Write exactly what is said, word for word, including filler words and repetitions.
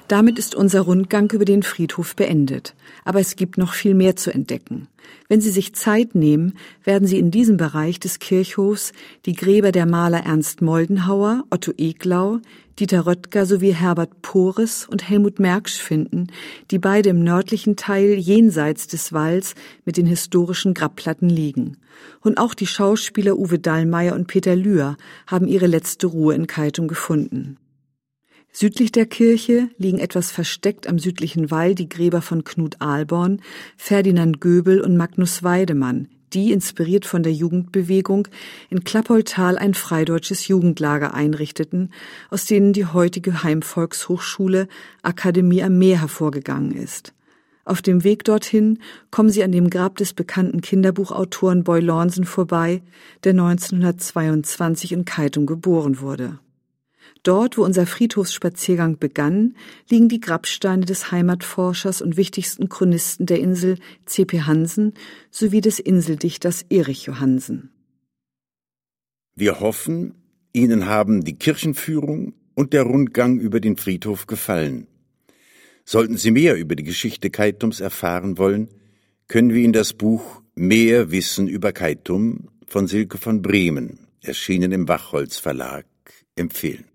Damit ist unser Rundgang über den Friedhof beendet. Aber es gibt noch viel mehr zu entdecken. Wenn Sie sich Zeit nehmen, werden Sie in diesem Bereich des Kirchhofs die Gräber der Maler Ernst Moldenhauer, Otto Eglau, Dieter Röttger sowie Herbert Pores und Helmut Merksch finden, die beide im nördlichen Teil jenseits des Walls mit den historischen Grabplatten liegen. Und auch die Schauspieler Uwe Dallmayr und Peter Lühr haben ihre letzte Ruhe in Keitum gefunden. Südlich der Kirche liegen etwas versteckt am südlichen Wall die Gräber von Knut Ahlborn, Ferdinand Göbel und Magnus Weidemann, die, inspiriert von der Jugendbewegung, in Klappoltal ein freideutsches Jugendlager einrichteten, aus denen die heutige Heimvolkshochschule Akademie am Meer hervorgegangen ist. Auf dem Weg dorthin kommen Sie an dem Grab des bekannten Kinderbuchautoren Boy Lornsen vorbei, der neunzehnhundertzweiundzwanzig in Keitum geboren wurde. Dort, wo unser Friedhofsspaziergang begann, liegen die Grabsteine des Heimatforschers und wichtigsten Chronisten der Insel C P Hansen sowie des Inseldichters Erich Johannsen. Wir hoffen, Ihnen haben die Kirchenführung und der Rundgang über den Friedhof gefallen. Sollten Sie mehr über die Geschichte Keitums erfahren wollen, können wir Ihnen das Buch Mehr Wissen über Keitum von Silke von Bremen, erschienen im Wachholz Verlag, empfehlen.